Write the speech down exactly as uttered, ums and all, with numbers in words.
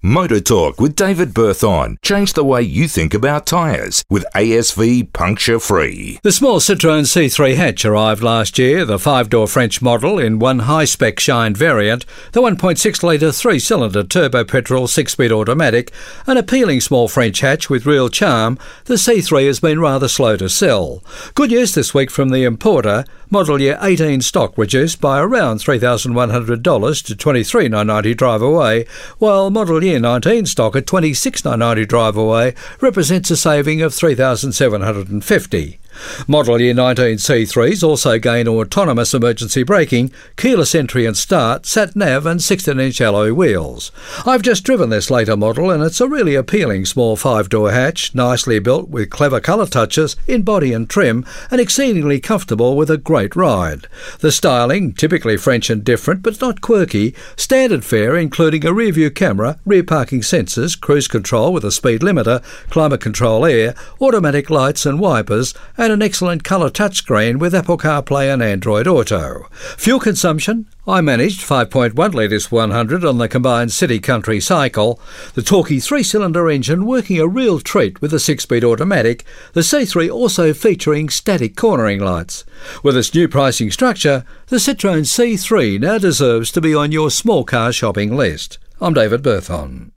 Motor Talk with David Berthon. Change the way you think about tyres with A S V Puncture Free. The small Citroën C three hatch arrived last year, the five-door French model in one high-spec Shine variant, the one point six litre three-cylinder turbo-petrol six-speed automatic, an appealing small French hatch with real charm. The C three has been rather slow to sell. Good news this week from the importer. Model year eighteen stock reduced by around three thousand one hundred dollars to twenty-three thousand nine hundred ninety dollars drive away, while model year nineteen stock at twenty-six thousand nine hundred ninety dollars drive away represents a saving of three thousand seven hundred fifty dollars. Model year nineteen C threes also gain autonomous emergency braking, keyless entry and start, sat-nav and sixteen inch alloy wheels. I've just driven this later model and it's a really appealing small five-door hatch, nicely built with clever colour touches in body and trim, and exceedingly comfortable with a great ride. The styling, typically French and different but not quirky, standard fare including a rear-view camera, rear parking sensors, cruise control with a speed limiter, climate control air, automatic lights and wipers, and an excellent colour touchscreen with Apple CarPlay and Android Auto. Fuel consumption? I managed five point one litres per one hundred on the combined city-country cycle. The torquey three-cylinder engine working a real treat with a six-speed automatic, the C three also featuring static cornering lights. With its new pricing structure, the Citroën C three now deserves to be on your small car shopping list. I'm David Berthon.